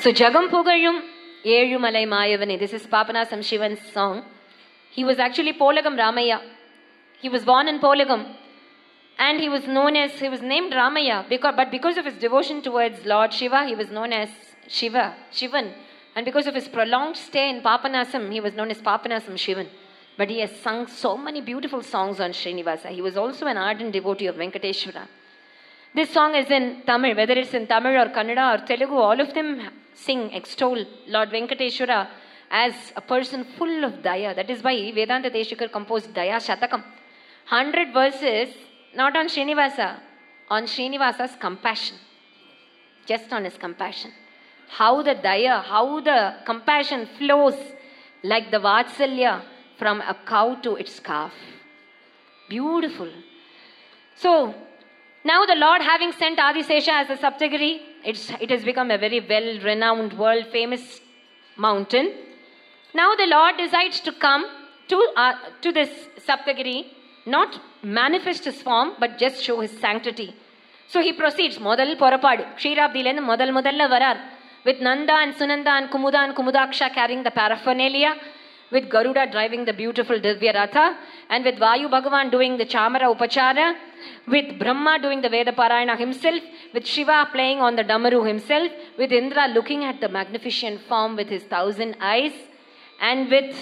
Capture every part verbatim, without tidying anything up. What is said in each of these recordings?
So Jagam Pugaryum Elumalai Mayavane. This is Papanasam Shivan's song. He was actually Polagam Ramaya. He was born in Polagam. And he was known as, he was named Ramaya, because, but because of his devotion towards Lord Shiva, he was known as Shiva, Shivan. And because of his prolonged stay in Papanasam, he was known as Papanasam Shivan. But he has sung so many beautiful songs on Srinivasa. He was also an ardent devotee of Venkateshwara. This song is in Tamil, whether it's in Tamil or Kannada or Telugu, all of them sing, extol Lord Venkateshwara as a person full of daya. That is why Vedanta Deshikar composed Daya Shatakam. Hundred verses, not on Srinivasa, on Srinivasa's compassion. Just on his compassion. How the daya, how the compassion flows like the Vatsalya from a cow to its calf. Beautiful. So, now the Lord having sent Adisesha as a Saptagiri, it's, it has become a very well-renowned, world-famous mountain. Now the Lord decides to come to, uh, to this Saptagiri, not manifest his form, but just show his sanctity. So he proceeds, Modal Porapadu, Kshirabdilen, Modal Modalla Varar, with Nanda and Sunanda and Kumuda and Kumudaksha carrying the paraphernalia, with Garuda driving the beautiful Divya Ratha, and with Vayu Bhagavan doing the Chamara Upachara, with Brahma doing the Veda Parayana himself, with Shiva playing on the Damaru himself, with Indra looking at the magnificent form with his thousand eyes, and with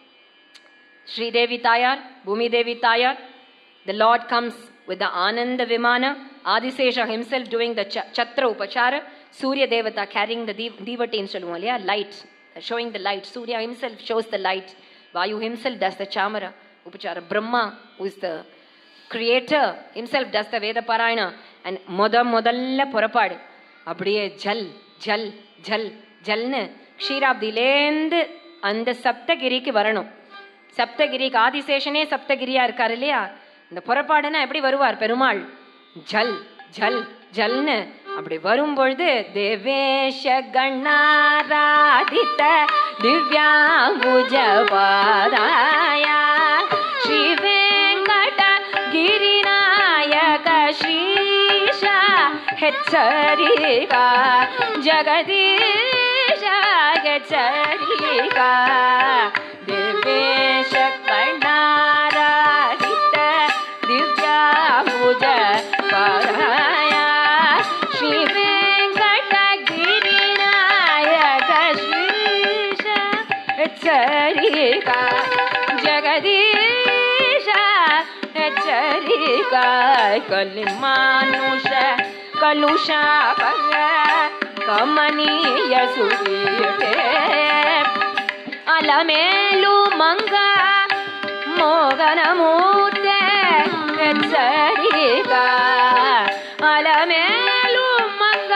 Sri Devi Tayar, Bhumi Devi Tayar, the Lord comes with the Ananda Vimana, Adisesha himself doing the ch- Chatra Upachara, Surya Devata carrying the Devatin Shalumaliya, light, showing the light. Surya himself shows the light. Vayu himself does the Chamara Upachara. Brahma, who is the creator, himself does the Veda Parayana. And Moda Modalla Porapadu. Abdiye Jal, Jal, Jal, Jalne, Kshirabdilendu and the Saptagiriki Varano. Saptagiriki Adiseshane Saptagiriya irukkaru illaya. இந்த புறப்பாடுனா எப்படி வருவார் பெருமாள்? ஜல் ஜல் ஜல்னு அப்படி வரும்பொழுது தேவேஷ கணாராதித திவ்யாம்புஜ பாதாய ஸ்ரீ வெங்கட கிரிநாயக ஸ்ரீஷ ஹெச்சரிகா ஜகதீஷ ஹெச்சரிகா தேவேஷ கணாராதித திவ்யாம்புஜ பாதாய ஸ்ரீ வெங்கட கிரிநாயக ஸ்ரீஷ ஹெச்சரிகா ஜகதீஷ ஹெச்சரிகா கலிமானுஷ கலுஷா பக கமனீய சுகீர்த்தே அலமேலு மங்க மோகனமூர்த்தே ஹெச்சரிகா அலமேலு மங்க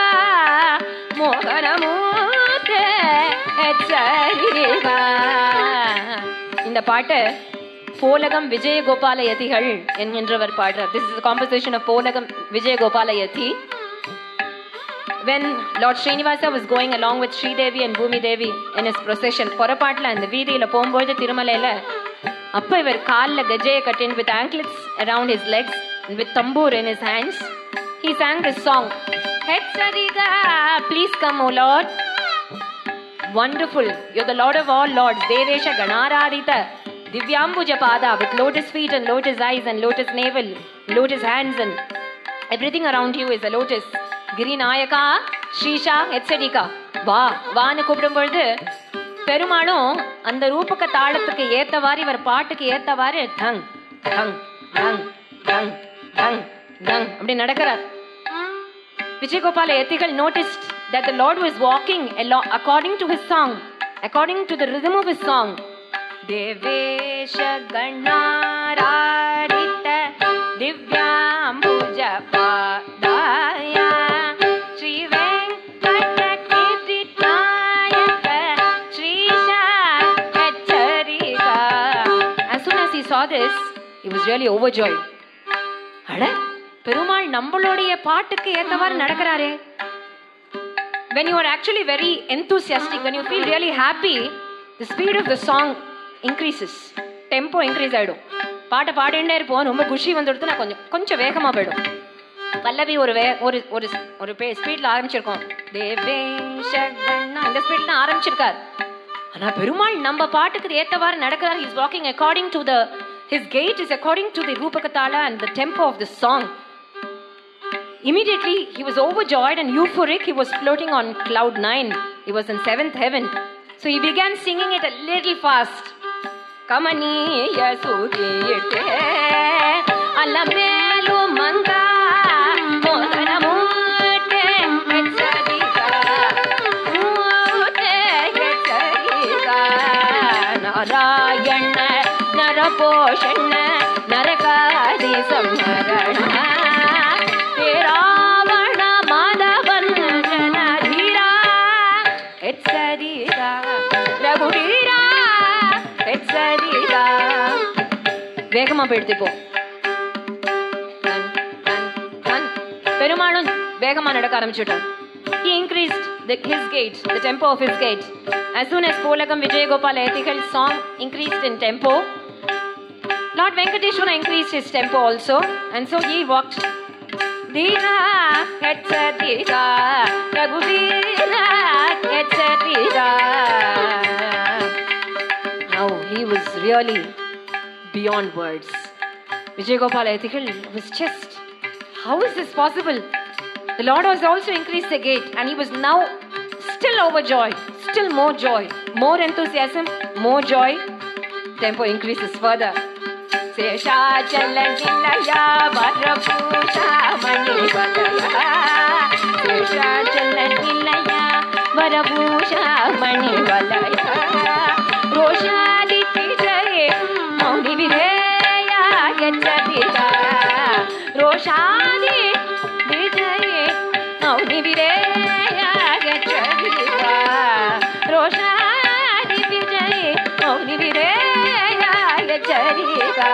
மோகனமூர்த்தே ஹெச்சரிகா. இந்த பாட்டு போலகம் விஜயகோபால யதிகள் என்கின்றவர் பாடுறார். This is the composition of Polagam Vijayagopala Yati. When Lord Srinivasa was going along with Sri Devi and Bhumi Devi in his procession, பொறப்பாட்டில் அந்த வீதியில் போகும்போது திருமலையில் அப்போ இவர் காலில் கஜையை கட்டின் with anklets around his legs and with tamboor in his hands, he sang this song. Hetsariga, please come, O Lord. Wonderful. You're the Lord of all lords. Devesha Ganaradita. Divyambuja Pada with lotus feet and lotus eyes and lotus navel, lotus hands and everything around you is a lotus. Girinayaka, Shrisha, Hetsadika. வா வான்னு கூப்பிடும்பொழுது பெருமாளும் அந்த ரூபக தாளத்துக்கு ஏத்தவாறு இவர் பாட்டுக்கு ஏத்தவாறு டங் டங் டங் டங் டங் டங் அப்படி நடக்கிறார். Vijayagopala Yatigal noticed that the Lord was walking along according to his song, according to the rhythm of his song. Devesha Ganaradita Divyambuja Padaya Sri Venkata Kiritnayaka Shrisha Hecharika. As soon as he saw this, he was really overjoyed. அட பெருமாள் நம்மளுடைய பாட்டுக்கு ஏத்தவாறு நடக்கிறாரே. When you are actually very enthusiastic, when you feel really happy, the speed of the song increases. Tempo increase ஆயிடும். பாட்டை பாடிண்டே இருப்போம். ரொம்ப குஷி வந்துடுத்து நான் கொஞ்சம் கொஞ்சம் வேகமாக போயிடும். பல்லவி ஒரு வே ஒரு ஒரு ஒரு ஸ்பீடில் ஆரம்பிச்சிருக்கோம். தேவேஷ ஸ்பீடுனா இந்த ஸ்பீட்ல தான் ஆரம்பிச்சிருக்கார். ஆனா பெருமாள் நம்ம பாட்டுக்கு ஏத்தவாறு நடக்கிறார். He is walking according to the his gait is according to the Rupakatala and the tempo of the song. Immediately he was overjoyed and euphoric. He was floating on cloud nine. He was in seventh heaven. So he began singing it a little fast. Kamaniya sugiyete alamelu manga modanamute echadika mute echadika narayana naraposhana narakadi samharana ravana madhavan janadhira echadika raghuvira echadika வேகமா போயிடுது. இப்போ பெருமாளும் வேகமா நடக்க ஆரம்பிச்சுட்டார். He increased the, his gait, the tempo of his gait. As soon as Polagam Vijayagopala Yathigal's song increased in tempo, Lord Venkateshwara increased his tempo also, and so he walked. Dina echadika raghuvira echadika. Now he was really beyond words. Vijayagopala Yathigal was just, how is this possible? The Lord has also increased the gait, and he was now still overjoyed, still more joy, more enthusiasm, more joy. Tempo increases further. Sesha chalanilaya varapusha mani valaya. Sesha chalanilaya varapusha mani valaya. Roshadi tijaye mauni videya echadika. Roshadi tijaye mauni videya echadika. Roshadi tijaye mauni videya echadika.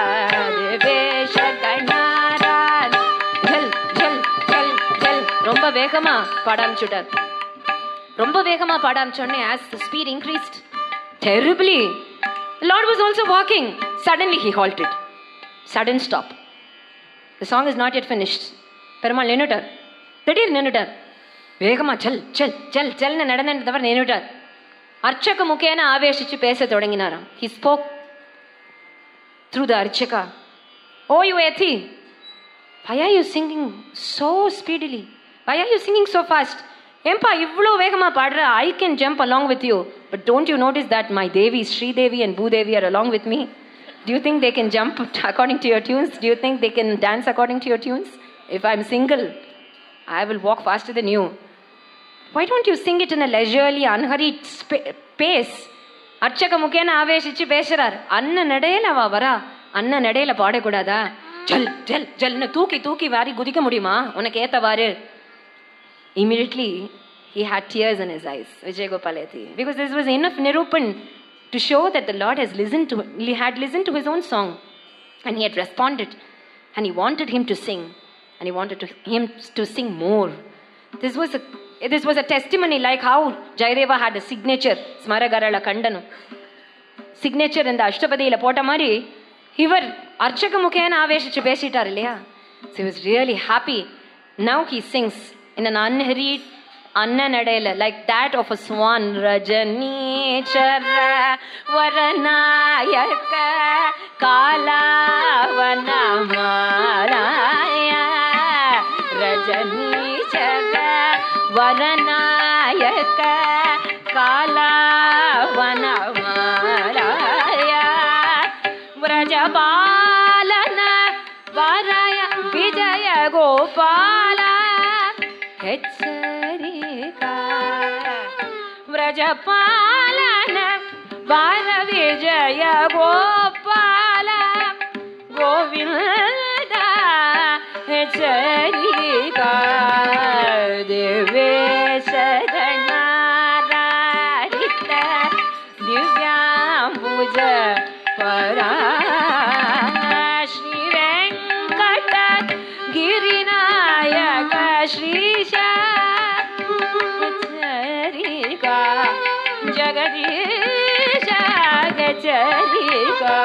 Devesha ganaran jal jal jal jal ரொம்ப வேகமா பாட ஆரம்பிச்சுட்டார். ரொம்ப வேகமா பாட ஆரம்பிச்சோடனே as the speed increased terribly, the Lord was also walking. Suddenly he halted. Sudden stop. The song is not yet finished. Perumal நின்னுட்டார். திடீர் நின்னுட்டார். வேகமா சல் சல் சல் சல்னு நடந்தது தவிர நின்னுட்டார். அர்ச்சக முகேன ஆவேசிச்சு பேச தொடங்கினாராம். He spoke through the archaka. Oh you Yathi, why are you singing so speedily? Why are you singing so fast? Empa ivlo vegama padra, I can jump along with you. But don't you notice that my Devis, Sri Devi and Bhu Devi are along with me? Do you think they can jump according to your tunes? Do you think they can dance according to your tunes? If I'm single, I will walk faster than you. Why don't you sing it in a leisurely, unhurried pace? அர்ச்சக முகேன ஆவேசிச்சு பேசுறார். அண்ண நடையில அவ வரா, அண்ண நடையில பாடக்கூடாதா? ஜல் ஜல் ஜல்னு தூக்கி தூக்கி வாரி குதிக்க முடியுமா உனக்கு ஏத்தவாறு? Immediately he had tears in his eyes, Vijayagopala Yathi, because this was enough nirupan to show that the Lord has listened to he had listened to his own song, and he had responded, and he wanted him to sing, and he wanted to, him to sing more. This was a this was a testimony like how Jayadeva had a signature, Smaragarala Kandanu signature in the Ashtapadiyila pota mari ivar archaka mukhena aveshichu pesittar illaya. So he was really happy. Now he sings in an unhurried anna nadaila like that of a swan. Rajanichara varanayaka kalavana malaya. Rajanichara varanayaka kalavana malaya. Vrajapalana varaya Vijaya Gopala echadika. Vrajapalana vara Vijaya Gopala Govinda echadika. Devesha ganararita divyambuja para Shri Venkata Girinayaka Shrisha Gacharika Jagadisha Gacharika.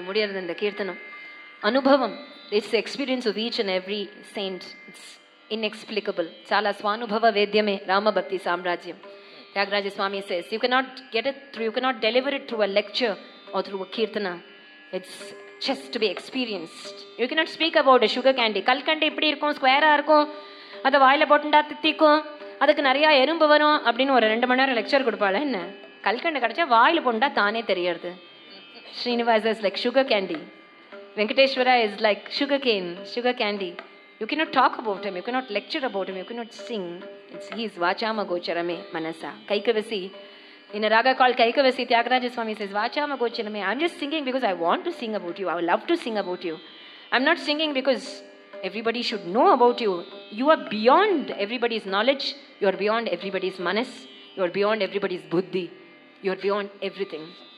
முடியறது இந்த கீர்த்தனம். అనుభవం, it's experience of each and every saint. It's inexplicable. చాలా స్వానుభవ వేద్యమే రామభక్తి సామ్రాజ్యం. త్యాగరాజ స్వామి says you cannot get it through, you cannot deliver it through a lecture or through a kirtana. It's just to be experienced. You cannot speak about a sugar candy. கல்கண்டு இப்படி இருக்கும், ஸ்கொயராக இருக்கும், அதை வாயில் போட்டுண்டா தித்திக்கும், அதுக்கு நிறையா எறும்பு வரும் அப்படின்னு ஒரு ரெண்டு மணி நேரம் லெக்சர் கொடுப்பாள். என்ன கல்கண்டு கிடச்சா வாயில் போண்டா தானே தெரியறது. Srinivasa is like sugar candy. Venkateshwara is like sugar cane, sugar candy. You cannot talk about him, you cannot lecture about him, you cannot sing. It's, he is Vachama Gocharame Manasa. Kaikavasi. In a raga called Kaikavasi, Tyagaraja Swami says, Vachama Gocharame. I'm just singing because I want to sing about you. I would love to sing about you. I'm not singing because everybody should know about you. You are beyond everybody's knowledge. You are beyond everybody's manas. You are beyond everybody's buddhi. You are beyond everything.